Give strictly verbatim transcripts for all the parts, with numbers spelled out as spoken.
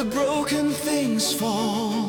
the broken things fall.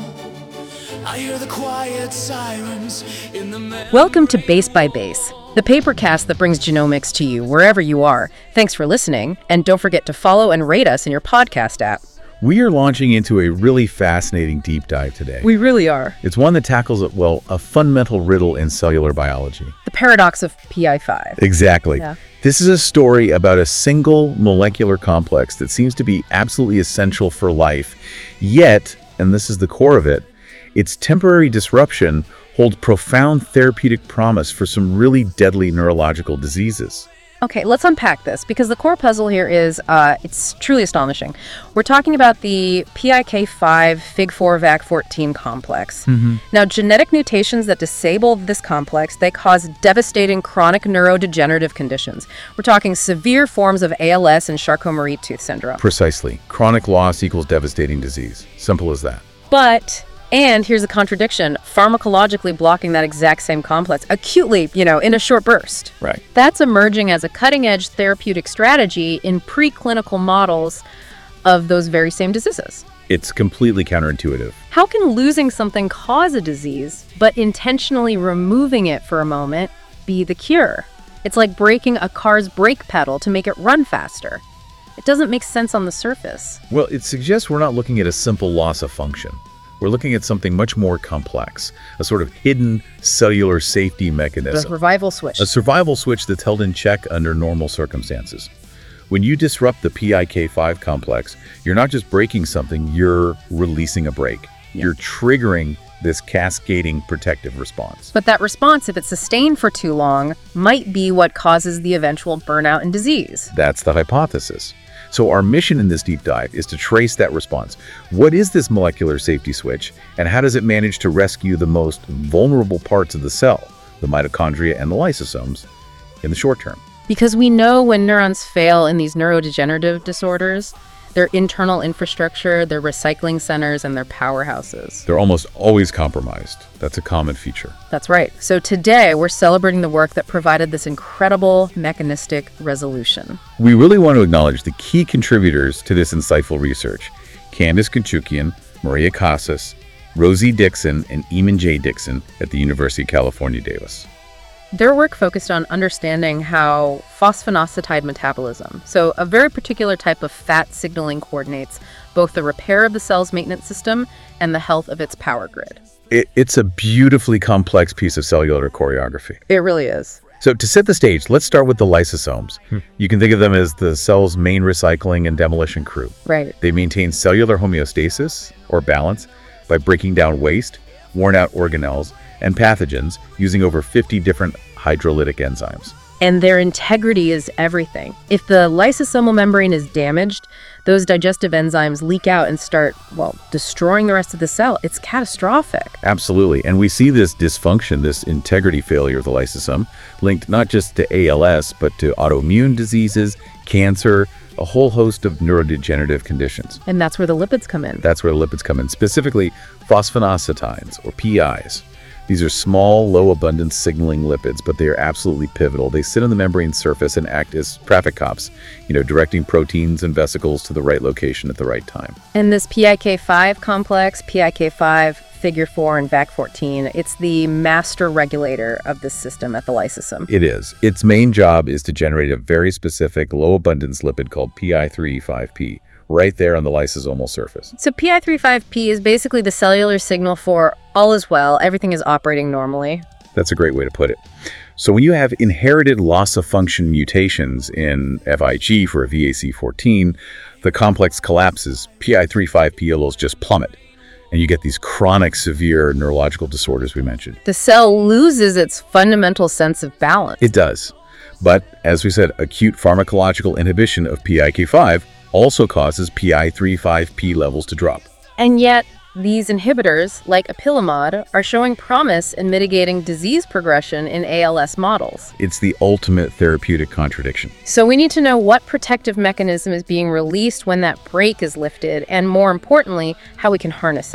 I hear the quiet sirens in the me- Welcome to Base by Base, the papercast that brings genomics to you wherever you are. Thanks for listening, and don't forget to follow and rate us in your podcast app. We are launching into a really fascinating deep dive today. We really are. It's one that tackles, well, a fundamental riddle in cellular biology. The paradox of P I five. Exactly. Yeah. This is a story about a single molecular complex that seems to be absolutely essential for life, yet, and this is the core of it, its temporary disruption holds profound therapeutic promise for some really deadly neurological diseases. Okay, let's unpack this, because the core puzzle here is, uh, it's truly astonishing. We're talking about the P I K five F I G four V A C fourteen complex. Mm-hmm. Now, genetic mutations that disable this complex, they cause devastating chronic neurodegenerative conditions. We're talking severe forms of A L S and Charcot-Marie-Tooth syndrome. Precisely. Chronic loss equals devastating disease. Simple as that. But... And here's a contradiction, pharmacologically blocking that exact same complex, acutely, you know, in a short burst. Right. That's emerging as a cutting-edge therapeutic strategy in preclinical models of those very same diseases. It's completely counterintuitive. How can losing something cause a disease, but intentionally removing it for a moment be the cure? It's like breaking a car's brake pedal to make it run faster. It doesn't make sense on the surface. Well, it suggests we're not looking at a simple loss of function. We're looking at something much more complex, a sort of hidden cellular safety mechanism. The survival switch. A survival switch that's held in check under normal circumstances. When you disrupt the P I K five complex, you're not just breaking something, you're releasing a brake. Yeah. You're triggering this cascading protective response. But that response, if it's sustained for too long, might be what causes the eventual burnout and disease. That's the hypothesis. So our mission in this deep dive is to trace that response. What is this molecular safety switch, and how does it manage to rescue the most vulnerable parts of the cell, the mitochondria and the lysosomes, in the short term? Because we know when neurons fail in these neurodegenerative disorders, their internal infrastructure, their recycling centers, and their powerhouses. They're almost always compromised. That's a common feature. That's right. So today, we're celebrating the work that provided this incredible mechanistic resolution. We really want to acknowledge the key contributors to this insightful research: Candace Conchukian, Maria Casas, Rosie Dixon, and Eamon J. Dixon at the University of California, Davis. Their work focused on understanding how phosphoinositide metabolism, so a very particular type of fat signaling, coordinates both the repair of the cell's maintenance system and the health of its power grid. It, it's a beautifully complex piece of cellular choreography. It really is. So to set the stage, let's start with the lysosomes. Hmm. You can think of them as the cell's main recycling and demolition crew. Right. They maintain cellular homeostasis, or balance, by breaking down waste, worn-out organelles, and pathogens using over fifty different hydrolytic enzymes. And their integrity is everything. If the lysosomal membrane is damaged, those digestive enzymes leak out and start, well, destroying the rest of the cell. It's catastrophic. Absolutely. And we see this dysfunction, this integrity failure of the lysosome, linked not just to A L S, but to autoimmune diseases, cancer, a whole host of neurodegenerative conditions. And that's where the lipids come in. That's where the lipids come in, specifically phosphoinositides, or P Is. These are small, low-abundance signaling lipids, but they are absolutely pivotal. They sit on the membrane surface and act as traffic cops, you know, directing proteins and vesicles to the right location at the right time. And this P I K five complex, P I K five, Figure four, and V A C fourteen, it's the master regulator of this system at the lysosome. It is. Its main job is to generate a very specific low-abundance lipid called P I three five P. Right there on the lysosomal surface. So P I three five P is basically the cellular signal for all is well, everything is operating normally. That's a great way to put it. So when you have inherited loss-of-function mutations in F I G for a V A C fourteen, the complex collapses, P I three five P levels just plummet, and you get these chronic, severe neurological disorders we mentioned. The cell loses its fundamental sense of balance. It does. But, as we said, acute pharmacological inhibition of P I K five also causes P I three five P levels to drop. And yet, these inhibitors, like apilimod, are showing promise in mitigating disease progression in A L S models. It's the ultimate therapeutic contradiction. So we need to know what protective mechanism is being released when that brake is lifted, and more importantly, how we can harness it.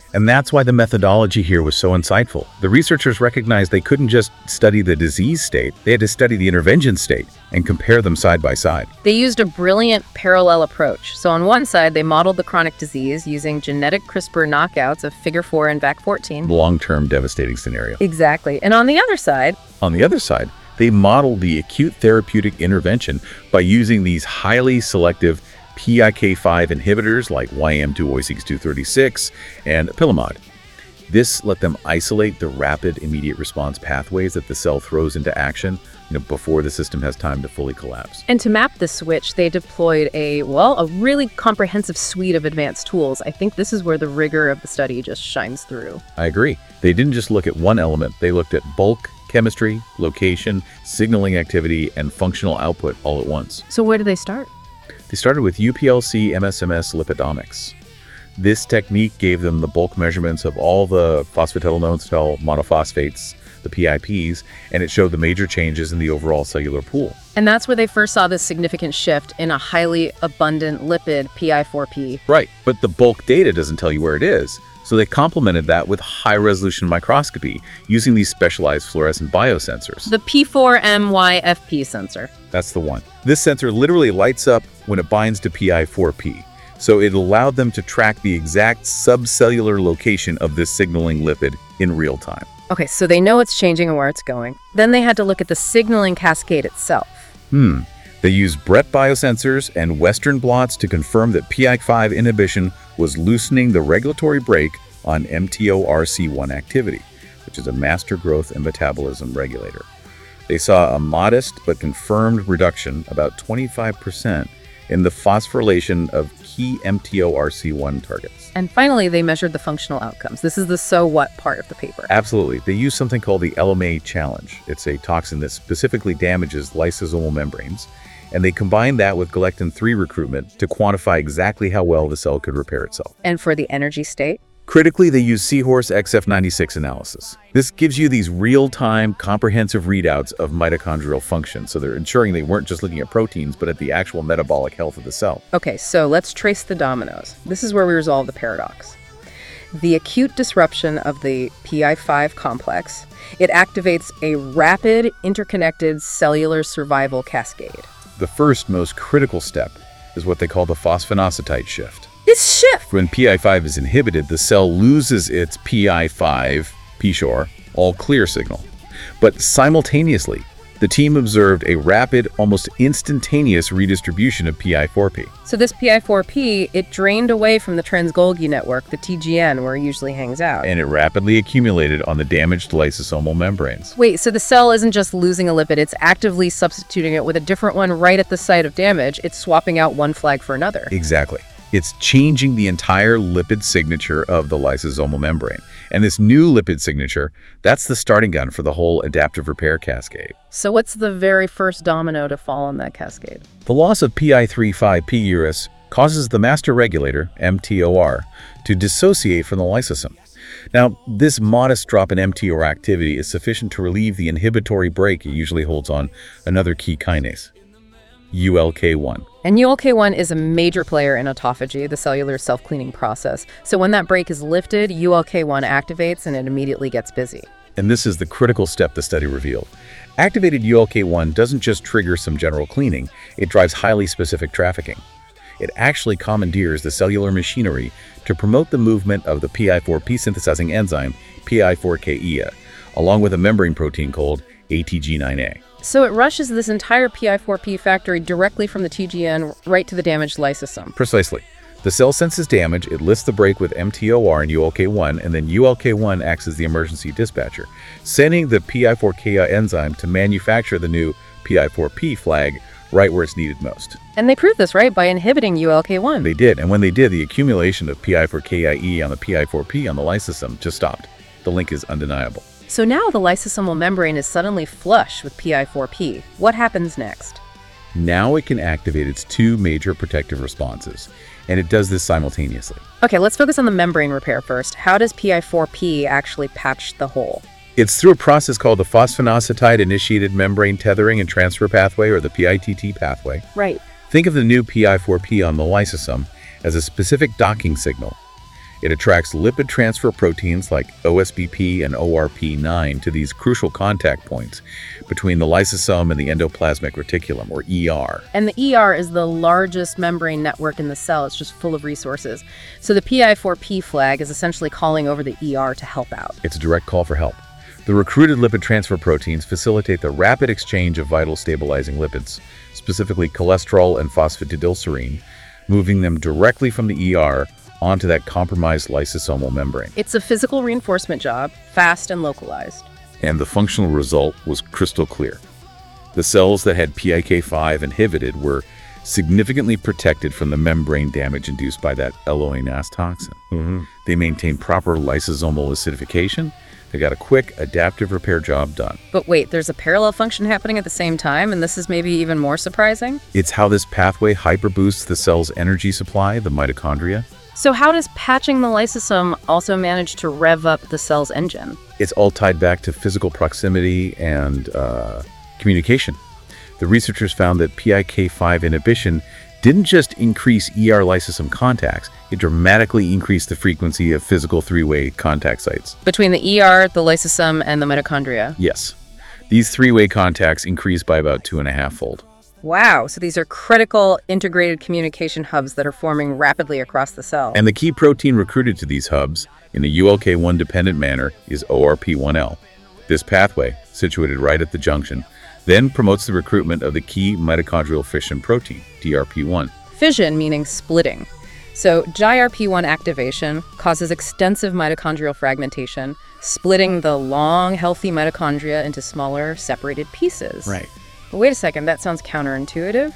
And that's why the methodology here was so insightful. The researchers recognized they couldn't just study the disease state, they had to study the intervention state and compare them side by side. They used a brilliant parallel approach. So on one side, they modeled the chronic disease using genetic CRISPR knockouts of figure four and V A C fourteen. Long-term devastating scenario. Exactly. And on the other side, On the other side, they modeled the acute therapeutic intervention by using these highly selective P I K five inhibitors like Y M two O six two thirty-six and apilimod. This let them isolate the rapid immediate response pathways that the cell throws into action, you know, before the system has time to fully collapse. and to map the switch, they deployed a, well, a really comprehensive suite of advanced tools. I think this is where the rigor of the study just shines through. I agree. They didn't just look at one element, they looked at bulk, chemistry, location, signaling activity, and functional output all at once. So where do they start? They started with U P L C M S M S lipidomics. This technique gave them the bulk measurements of all the phosphatidylnosyl monophosphates, the P I Ps, and it showed the major changes in the overall cellular pool. And that's where they first saw this significant shift in a highly abundant lipid P I four P. Right, but the bulk data doesn't tell you where it is, so they complemented that with high-resolution microscopy using these specialized fluorescent biosensors. The P four M Y F P sensor. That's the one. This sensor literally lights up when it binds to P I four P, so it allowed them to track the exact subcellular location of this signaling lipid in real time. Okay, so they know it's changing and where it's going. Then they had to look at the signaling cascade itself. Hmm. They used Brett biosensors and Western blots to confirm that P I K five inhibition was loosening the regulatory brake on M T O R C one activity, which is a master growth and metabolism regulator. They saw a modest but confirmed reduction, about twenty-five percent, in the phosphorylation of key M T O R C one targets. And finally, they measured the functional outcomes. This is the so what part of the paper. Absolutely. They use something called the L M A challenge. It's a toxin that specifically damages lysosomal membranes, and they combine that with galectin three recruitment to quantify exactly how well the cell could repair itself. And for the energy state? Critically, they use Seahorse X F ninety-six analysis. This gives you these real-time, comprehensive readouts of mitochondrial function, so they're ensuring they weren't just looking at proteins, but at the actual metabolic health of the cell. Okay, so let's trace the dominoes. This is where we resolve the paradox. The acute disruption of the P I five complex, it activates a rapid, interconnected cellular survival cascade. The first, most critical step is what they call the phosphinosytide shift. This shift! When P I five is inhibited, the cell loses its P I five, P S H O R, all clear signal. But simultaneously, the team observed a rapid, almost instantaneous redistribution of P I four P. So this P I four P, it drained away from the Trans-Golgi network, the T G N, where it usually hangs out. And it rapidly accumulated on the damaged lysosomal membranes. Wait, so the cell isn't just losing a lipid, it's actively substituting it with a different one right at the site of damage. It's swapping out one flag for another. Exactly. It's changing the entire lipid signature of the lysosomal membrane. And this new lipid signature, that's the starting gun for the whole adaptive repair cascade. So what's the very first domino to fall on that cascade? The loss of P I three five P U R S causes the master regulator, M T O R, to dissociate from the lysosome. Now, this modest drop in M T O R activity is sufficient to relieve the inhibitory brake it usually holds on another key kinase, U L K one. And U L K one is a major player in autophagy, the cellular self-cleaning process. So when that brake is lifted, U L K one activates and it immediately gets busy. And this is the critical step the study revealed. Activated U L K one doesn't just trigger some general cleaning, it drives highly specific trafficking. It actually commandeers the cellular machinery to promote the movement of the P I four P synthesizing enzyme, P I four K I A, along with a membrane protein called A T G nine A. So it rushes this entire P I four P factory directly from the T G N right to the damaged lysosome. Precisely. The cell senses damage, it lifts the brake with M T O R and U L K one, and then U L K one acts as the emergency dispatcher, sending the P I four K I A enzyme to manufacture the new P I four P flag right where it's needed most. And they proved this, right, by inhibiting U L K one. They did, and when they did, the accumulation of P I four K I E on the P I four P on the lysosome just stopped. The link is undeniable. So now the lysosomal membrane is suddenly flush with P I four P. What happens next? Now it can activate its two major protective responses, and it does this simultaneously. Okay, let's focus on the membrane repair first. How does P I four P actually patch the hole? It's through a process called the phosphoinositide-initiated membrane tethering and transfer pathway, or the P I T T pathway. Right. Think of the new P I four P on the lysosome as a specific docking signal. It attracts lipid transfer proteins like O S B P and O R P nine to these crucial contact points between the lysosome and the endoplasmic reticulum, or E R. And the E R is the largest membrane network in the cell. It's just full of resources. So the P I four P flag is essentially calling over the E R to help out. It's a direct call for help. The recruited lipid transfer proteins facilitate the rapid exchange of vital stabilizing lipids, specifically cholesterol and phosphatidylserine, moving them directly from the E R onto that compromised lysosomal membrane. It's a physical reinforcement job, fast and localized. And the functional result was crystal clear. The cells that had P I K five inhibited were significantly protected from the membrane damage induced by that L O A N A S toxin. Mm-hmm. They maintained proper lysosomal acidification. They got a quick adaptive repair job done. But wait, there's a parallel function happening at the same time, and this is maybe even more surprising? It's how this pathway hyperboosts the cell's energy supply, the mitochondria. So how does patching the lysosome also manage to rev up the cell's engine? It's all tied back to physical proximity and uh, communication. The researchers found that P I K five inhibition didn't just increase E R lysosome contacts, it dramatically increased the frequency of physical three-way contact sites. Between the E R, the lysosome, and the mitochondria? Yes. These three-way contacts increased by about two and a half fold. Wow, so these are critical integrated communication hubs that are forming rapidly across the cell. And the key protein recruited to these hubs in a U L K one dependent manner is O R P one L. This pathway, situated right at the junction, then promotes the recruitment of the key mitochondrial fission protein, D R P one. Fission meaning splitting. So G I R P one activation causes extensive mitochondrial fragmentation, splitting the long, healthy mitochondria into smaller, separated pieces. Right. But wait a second, that sounds counterintuitive.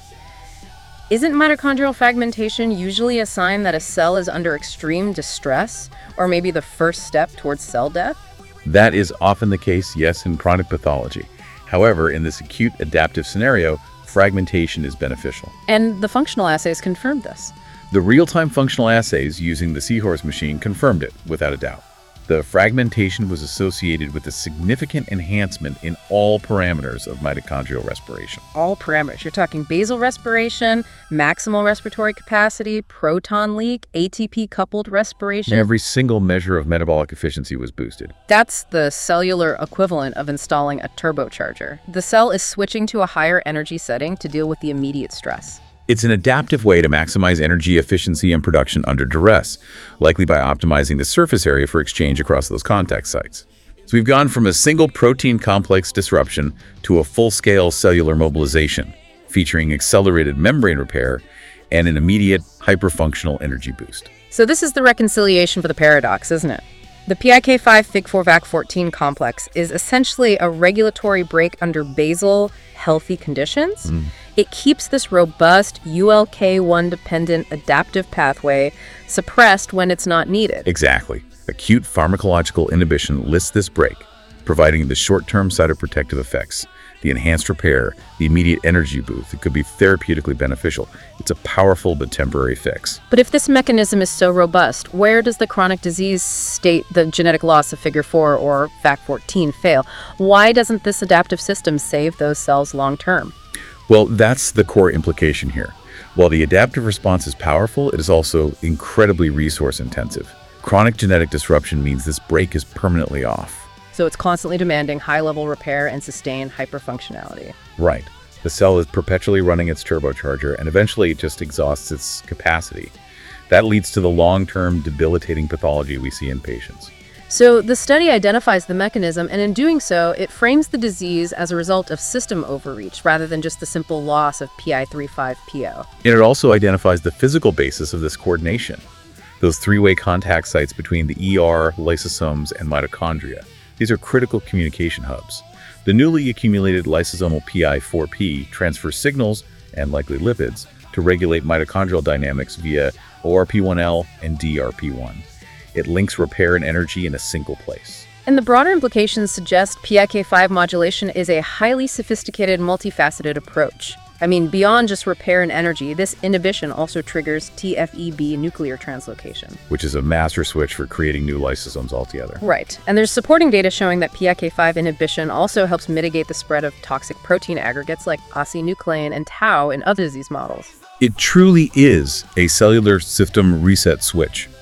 Isn't mitochondrial fragmentation usually a sign that a cell is under extreme distress, or maybe the first step towards cell death? That is often the case, yes, in chronic pathology. However, in this acute adaptive scenario, fragmentation is beneficial. And the functional assays confirmed this. The real-time functional assays using the Seahorse machine confirmed it, without a doubt. The fragmentation was associated with a significant enhancement in all parameters of mitochondrial respiration. All parameters. You're talking basal respiration, maximal respiratory capacity, proton leak, A T P-coupled respiration. Every single measure of metabolic efficiency was boosted. That's the cellular equivalent of installing a turbocharger. The cell is switching to a higher energy setting to deal with the immediate stress. It's an adaptive way to maximize energy efficiency and production under duress, likely by optimizing the surface area for exchange across those contact sites. So we've gone from a single protein complex disruption to a full-scale cellular mobilization, featuring accelerated membrane repair and an immediate hyperfunctional energy boost. So this is the reconciliation for the paradox, isn't it? The P I K five F I G four V A C fourteen complex is essentially a regulatory brake under basal, healthy conditions. Mm. It keeps this robust U L K one dependent adaptive pathway suppressed when it's not needed. Exactly. Acute pharmacological inhibition lists this brake, providing the short-term cytoprotective effects, the enhanced repair, the immediate energy boost that could be therapeutically beneficial. It's a powerful but temporary fix. But if this mechanism is so robust, where does the chronic disease state, the genetic loss of figure four or F A C fourteen, fail? Why doesn't this adaptive system save those cells long-term? Well, that's the core implication here. While the adaptive response is powerful, it is also incredibly resource-intensive. Chronic genetic disruption means this brake is permanently off. So it's constantly demanding high-level repair and sustained hyperfunctionality. Right. The cell is perpetually running its turbocharger, and eventually it just exhausts its capacity. That leads to the long-term debilitating pathology we see in patients. So the study identifies the mechanism, and in doing so, it frames the disease as a result of system overreach rather than just the simple loss of P I three five P O. And it also identifies the physical basis of this coordination, those three-way contact sites between the E R, lysosomes, and mitochondria. These are critical communication hubs. The newly accumulated lysosomal P I four P transfers signals, and likely lipids, to regulate mitochondrial dynamics via O R P one L and D R P one. It links repair and energy in a single place. And the broader implications suggest P I K five modulation is a highly sophisticated, multifaceted approach. I mean, beyond just repair and energy, this inhibition also triggers T F E B nuclear translocation, which is a master switch for creating new lysosomes altogether. Right. And there's supporting data showing that P I K five inhibition also helps mitigate the spread of toxic protein aggregates like oxynuclein and tau in other disease models. It truly is a cellular system reset switch.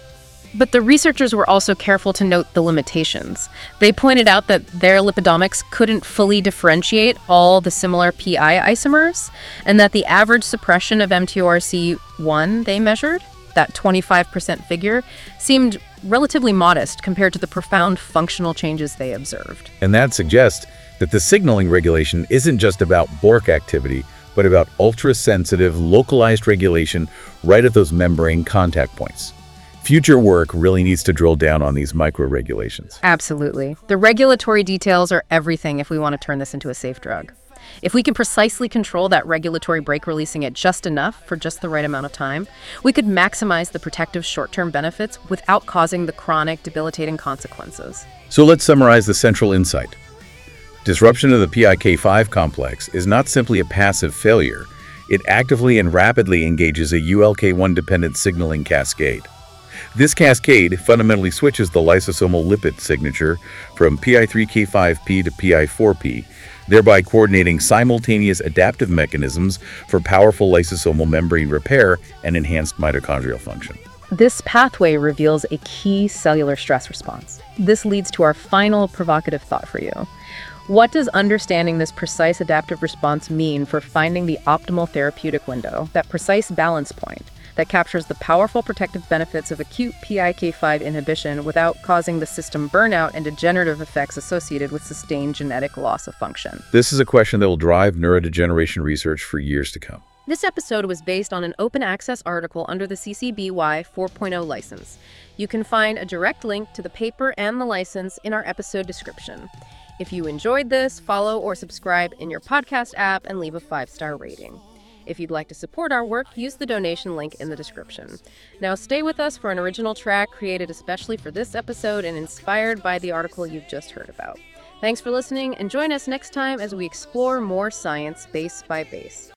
But the researchers were also careful to note the limitations. They pointed out that their lipidomics couldn't fully differentiate all the similar P I isomers, and that the average suppression of M T O R C one they measured, that twenty-five percent figure, seemed relatively modest compared to the profound functional changes they observed. And that suggests that the signaling regulation isn't just about B O R C activity, but about ultra-sensitive, localized regulation right at those membrane contact points. Future work really needs to drill down on these micro-regulations. Absolutely. The regulatory details are everything if we want to turn this into a safe drug. If we can precisely control that regulatory brake releasing it just enough for just the right amount of time, we could maximize the protective short-term benefits without causing the chronic, debilitating consequences. So let's summarize the central insight. Disruption of the P I K five complex is not simply a passive failure. It actively and rapidly engages a U L K one dependent signaling cascade. This cascade fundamentally switches the lysosomal lipid signature from P I three K five P to P I four P, thereby coordinating simultaneous adaptive mechanisms for powerful lysosomal membrane repair and enhanced mitochondrial function. This pathway reveals a key cellular stress response. This leads to our final provocative thought for you. What does understanding this precise adaptive response mean for finding the optimal therapeutic window, that precise balance point that captures the powerful protective benefits of acute P I K five inhibition without causing the system burnout and degenerative effects associated with sustained genetic loss of function? This is a question that will drive neurodegeneration research for years to come. This episode was based on an open access article under the C C B Y four point oh license. You can find a direct link to the paper and the license in our episode description. If you enjoyed this, follow or subscribe in your podcast app and leave a five-star rating. If you'd like to support our work, use the donation link in the description. Now stay with us for an original track created especially for this episode and inspired by the article you've just heard about. Thanks for listening, and join us next time as we explore more science base by base.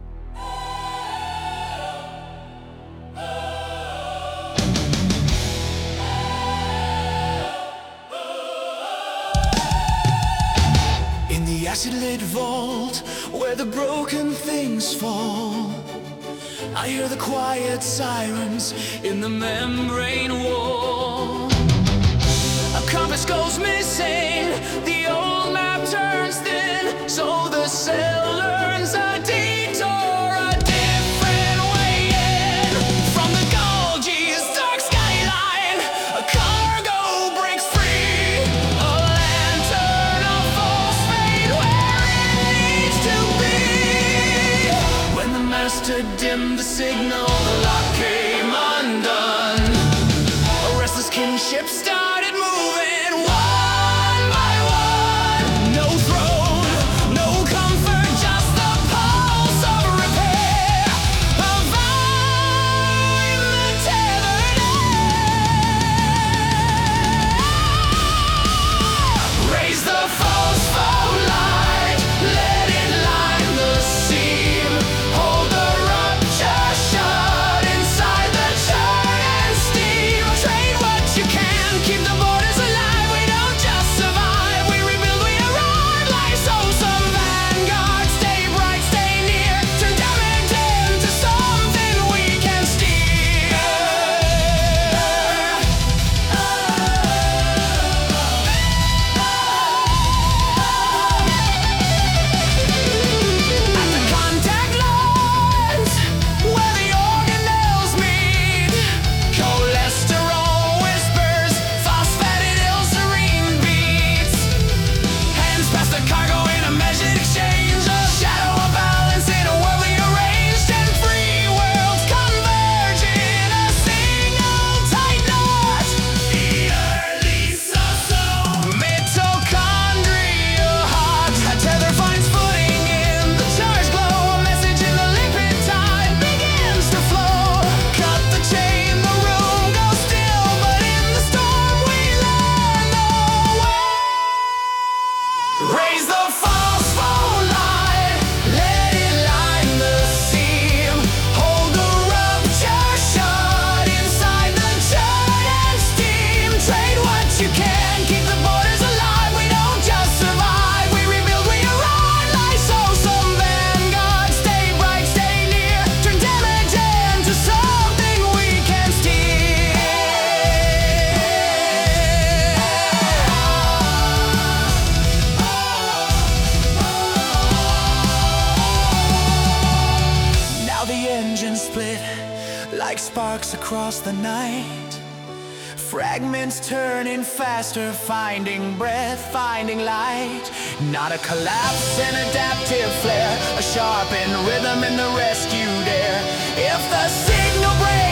In the acid-lit vault where the broken things fall, I hear the quiet sirens in the membrane wall. A compass goes missing, the old map turns thin, so the cell learns a detour, a different way in. From the Golgi's dark skyline, a cargo breaks free, a lantern of phosphate where it needs to be. When the master dimmed the signal, the lock came undone. A restless kinship started moving one by one. No throne, no comfort, just the pulse of repair. A vine that tethered air. Raise the phospholight, let it line the seam. Hold the rupture shut inside the churn and steam. Trade what you can, keep the borders alive. We don't just survive, we rebuild, we arrive. Like souls of vanguard, stay bright, stay near. Turn damage into something we can steer. At the contact lines, where the organelles meet, cholesterol whispers, phosphate sparks across the night, fragments turning faster, finding breath, finding light. Not a collapse, an adaptive flare, a sharpened rhythm in the rescue dare. If the signal breaks,